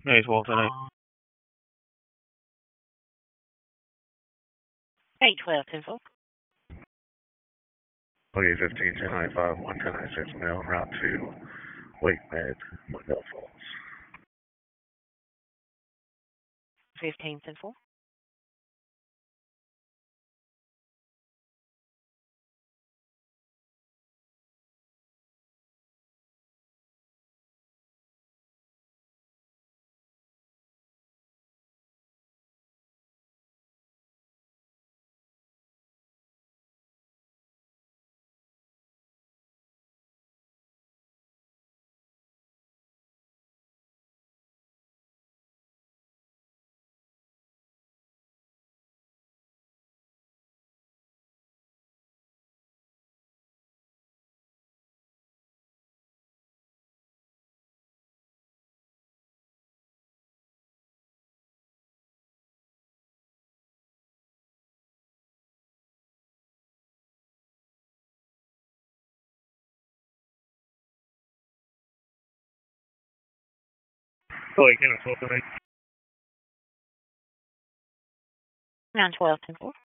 812 tonight. 812, 10-4. Okay, 15, 1095, 11096 mail, route to Wake Med, Mundell Falls. 15, 10-4. Okay, 1012 tonight. 912, 10-4.